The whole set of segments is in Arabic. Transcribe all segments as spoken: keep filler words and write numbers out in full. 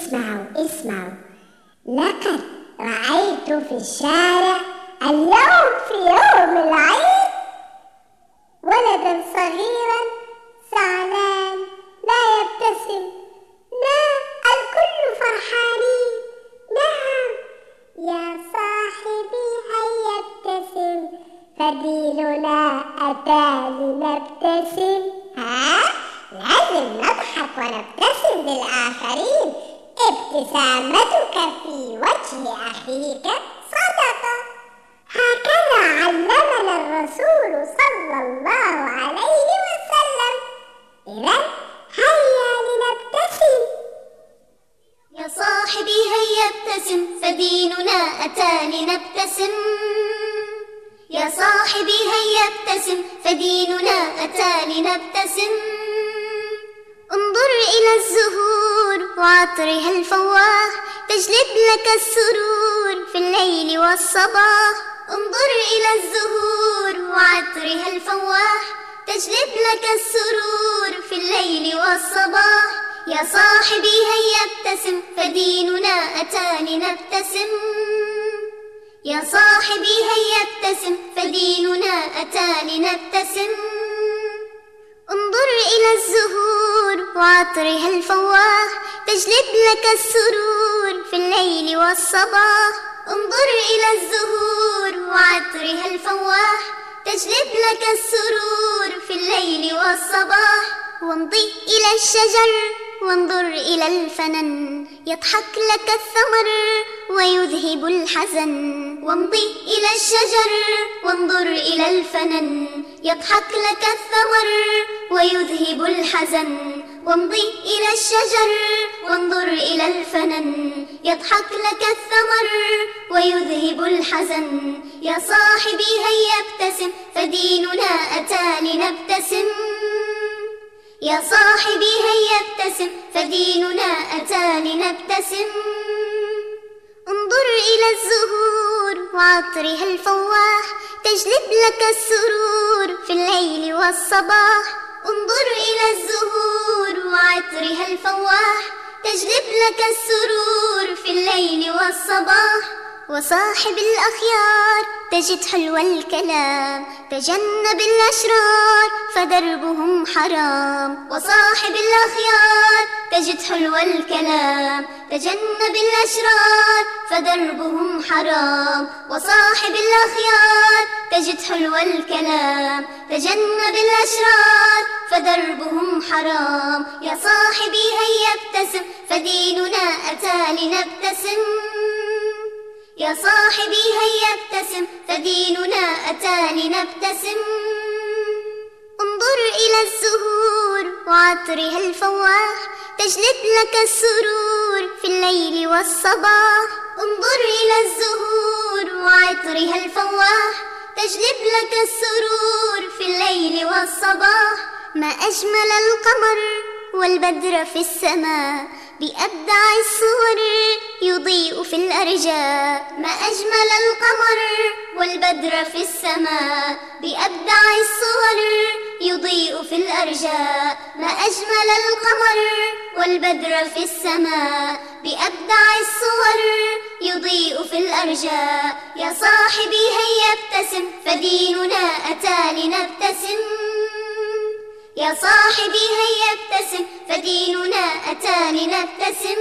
اسمعوا اسمعوا، لقد رأيت في الشارع اليوم في يوم العيد ولدا صغيرا زعلان لا يبتسم. نعم الكل فرحانين. نعم يا صاحبي هيا ابتسم فديننا أتى لنبتسم. ها؟ لازم نضحك ونبتسم للآخرين. ابتسامتك في وجه أخيك صدقة. هكذا علمنا الرسول صلى الله عليه وسلم. إذن هيا لنبتسم. يا صاحبي هيا ابتسم فديننا أتى لنبتسم. يا صاحبي هيا ابتسم فديننا أتى لنبتسم. انظر إلى الزهور وعطرها الفواح تجلب لك السرور في الليل والصباح. انظر إلى الزهور وعطرها الفواح تجلب لك السرور في الليل والصباح. يا صاحبي هيا ابتسم فديننا أتى لنبتسم. يا صاحبي هيا ابتسم فديننا أتى لنبتسم. انظر إلى الزهور وعطرها الفواح تجلب لك السرور في الليل والصباح. انظر إلى الزهور وعطرها الفواح تجلب لك السرور في الليل والصباح. وامضي إلى الشجر وانظر إلى الفنن يضحك لك الثمر ويذهب الحزن. وامضي إلى الشجر وانظر إلى الفنن يضحك لك الثمر ويذهب الحزن. وامضي إلى الشجر وانظر إلى الفنن يضحك لك الثمر ويذهب الحزن. يا صاحبي هيا ابتسم فديننا أتى لنبتسم. يا صاحبي هيا ابتسم فديننا أتى لنبتسم. انظر إلى الزهور وعطرها الفواح تجلب لك السرور في الليل والصباح. انظر إلى الزهور وعطرها الفواح تجلب لك السرور في الليل والصباح. وصاحب الأخيار تجد حلو الكلام تجنب الأشرار فدربهم حرام. وصاحب الأخيار تجد حلو الكلام تجنب الأشرار فدربهم حرام. وصاحب الأخيار تجد حلو الكلام تجنب الأشرار فدربهم حرام. يا صاحبي هيا ابتسم فديننا أتى لنبتسم. يا صاحبي هيا ابتسم فديننا أتى لنبتسم. انظر إلى الزهور وعطرها الفواح تجلب لك السرور في الليل والصباح. انظر إلى الزهور وعطرها الفواح تجلب لك السرور في الليل والصباح. ما أجمل القمر والبدر في السماء بأبدع الصور يضيء في الأرجاء. ما أجمل القمر والبدر في السماء بأبدع الصور يضيء في الأرجاء. ما أجمل القمر والبدر في السماء بأبدع الصور يضيء في الأرجاء. يا صاحبي هيا ابتسم فديننا أتى لنبتسم. يا صاحبي هيا ابتسم فديننا أتى لنبتسم.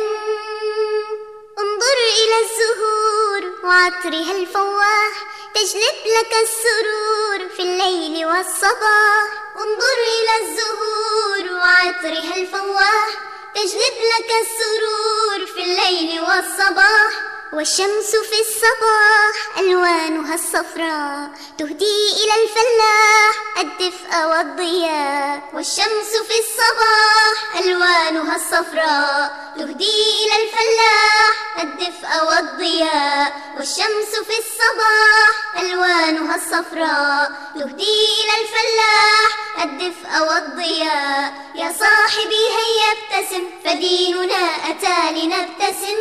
انظر إلى الزهور وعطرها الفواح تجلب لك السرور في الليل والصباح. انظر إلى الزهور وعطرها الفواح تجلب لك السرور في الليل والصباح. والشمس في الصباح ألوانها الصفراء تهدي إلى الفلاح الدفء والضياء. والشمس في الصباح ألوانها الصفراء تهدي إلى الفلاح الدفء والضياء. والشمس في الصباح ألوانها الصفراء تهدي إلى الفلاح الدفء والضياء. يا صاحبي هيا ابتسم فديننا أتى لنبتسم.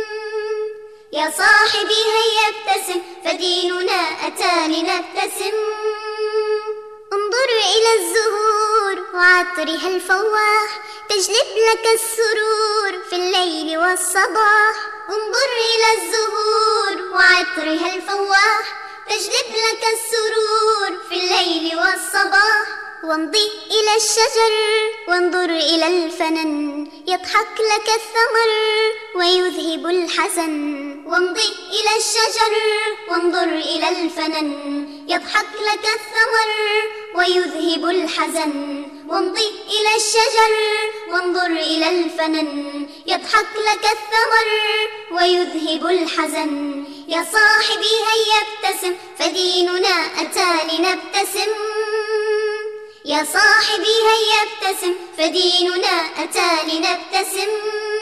يا صاحبي هيا ابتسم فديننا أتى لنبتسم. انظر إلى الزهور وعطرها الفواح تجلب لك السرور في الليل والصباح. انظر إلى الزهور وعطرها الفواح، تجلب لك السرور في الليل والصباح. وامضي إلى الشجر وانظر إلى الفنن، يضحك لك الثمر ويذهب الحزن. وامضي إلى الشجر وانظر إلى الفنن، يضحك لك الثمر ويذهب الحزن. وامضي إلى الشجر وانظر إلى الفنن، يضحك لك الثمر ويذهب الحزن. يا صاحبي هيا ابتسم، فديننا أتى لنبتسم. يا صاحبي هيا ابتسم، فديننا أتى لنبتسم.